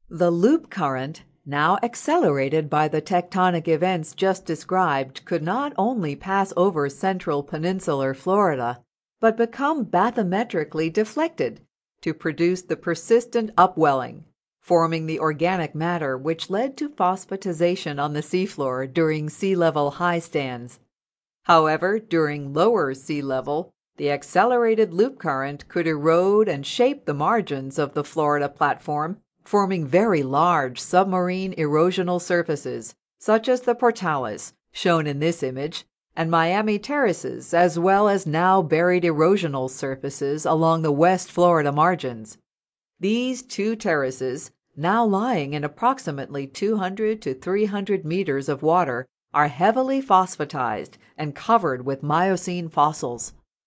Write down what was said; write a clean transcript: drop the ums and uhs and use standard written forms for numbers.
The loop current, now accelerated by the tectonic events just described, could not only pass over central peninsular Florida, but become bathymetrically deflected to produce the persistent upwelling, forming the organic matter which led to phosphatization on the seafloor during sea level high stands. However, during lower sea level, the accelerated loop current could erode and shape the margins of the Florida platform, forming very large submarine erosional surfaces, such as the Portales, shown in this image, and Miami terraces, as well as now buried erosional surfaces along the West Florida margins. These two terraces, now lying in approximately 200 to 300 meters of water, are heavily phosphatized and covered with Miocene fossils.